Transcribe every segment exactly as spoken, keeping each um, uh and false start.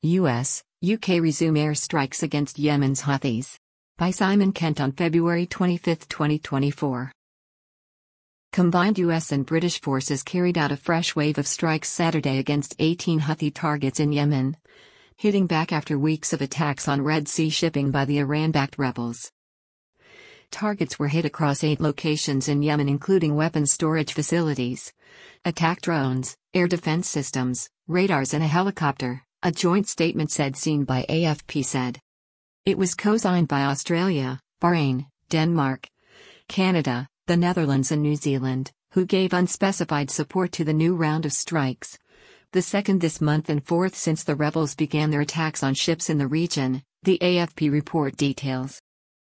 U S, U K resume airstrikes against Yemen's Houthis. By Simon Kent on February twenty-fifth, twenty twenty-four. Combined U S and British forces carried out a fresh wave of strikes Saturday against eighteen Houthi targets in Yemen, hitting back after weeks of attacks on Red Sea shipping by the Iran-backed rebels. Targets were hit across eight locations in Yemen, including weapons storage facilities, attack drones, air defense systems, radars and a helicopter, a joint statement said seen by A F P said. It was co-signed by Australia, Bahrain, Denmark, Canada, the Netherlands and New Zealand, who gave unspecified support to the new round of strikes, the second this month and fourth since the rebels began their attacks on ships in the region, the A F P report details.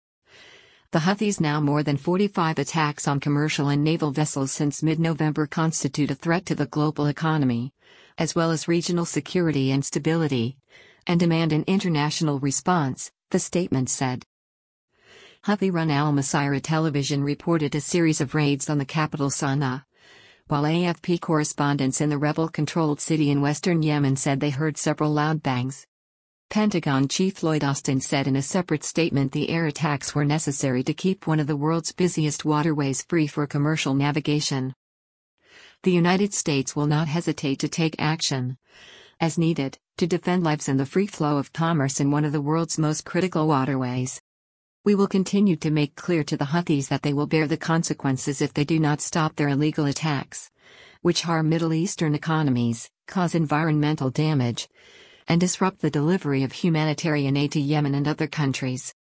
The Houthis' now more than forty-five attacks on commercial and naval vessels since mid-November constitute a threat to the global economy, as well as regional security and stability, and demand an international response, the statement said. Houthi-run Al Masirah television reported a series of raids on the capital Sana'a, while A F P correspondents in the rebel-controlled city in western Yemen said they heard several loud bangs. Pentagon Chief Lloyd Austin said in a separate statement the air attacks were necessary to keep one of the world's busiest waterways free for commercial navigation. The United States will not hesitate to take action, as needed, to defend lives and the free flow of commerce in one of the world's most critical waterways. We will continue to make clear to the Houthis that they will bear the consequences if they do not stop their illegal attacks, which harm Middle Eastern economies, cause environmental damage, and disrupt the delivery of humanitarian aid to Yemen and other countries.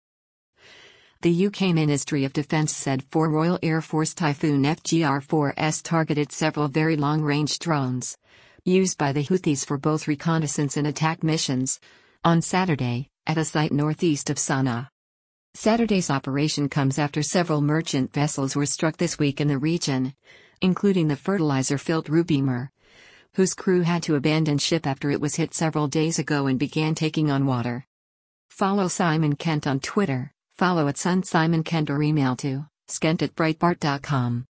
The U K Ministry of Defence said four Royal Air Force Typhoon F G R four S targeted several very long-range drones, used by the Houthis for both reconnaissance and attack missions, on Saturday, at a site northeast of Sana'a. Saturday's operation comes after several merchant vessels were struck this week in the region, including the fertilizer-filled Rubemer, whose crew had to abandon ship after it was hit several days ago and began taking on water. Follow Simon Kent on Twitter, follow at Sun Simon Kent or email to skent at breitbart dot com.